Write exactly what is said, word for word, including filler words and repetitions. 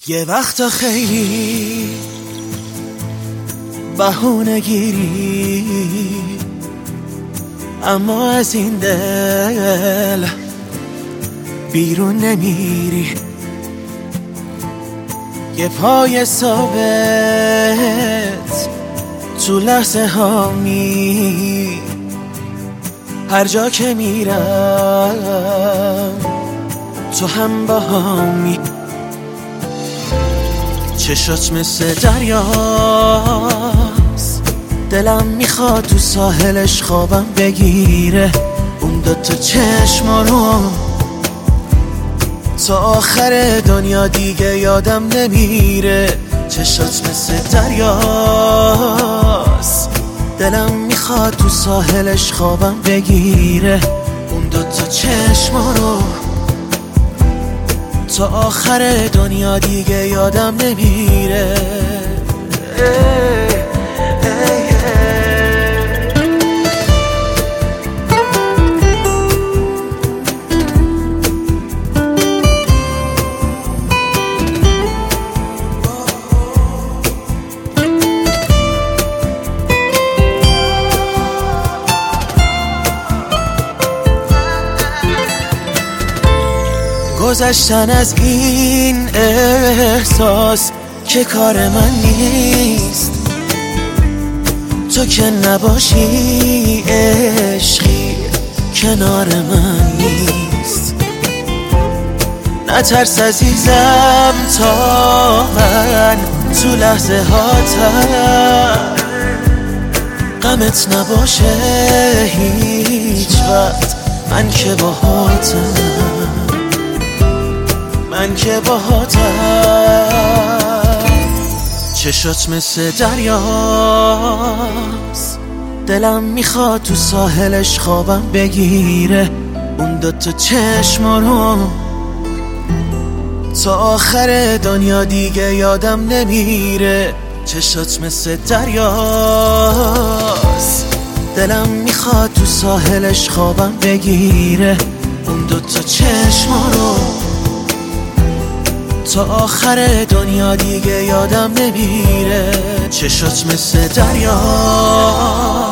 یه وقتا خیلی بهونه گیری، اما از این دل بیرون نمیری. یه پای ثابت تو لحظه ها می، هر جا که میرم تو هم با همی. چشات مثل دریاست، دلم میخواد تو ساحلش خوابم بگیره. اون دوتا چشما رو تا آخر دنیا دیگه یادم نمیره. چشات مثل دریاست، دلم میخواد تو ساحلش خوابم بگیره. اون دوتا چشما رو تا آخر دنیا دیگه یادم نمیره. گذشتن از این احساس که کار من نیست، تو که نباشی عشقی کنار من نیست. نترس عزیزم تا من تو لحظه هاتم غمت نباشه هیچ وقت. من که باهاتم، من که باهاتم. چشات مثل دریاست، دلم میخواد تو ساحلش خوابم بگیره. اون دوتا چشما رو تا آخر دنیا دیگه یادم نمیره. چشات مثل دریاست، دلم میخواد تو ساحلش خوابم بگیره. اون دوتا چشما رو تا آخر دنیا دیگه یادم نمیره. چشات مثل دریا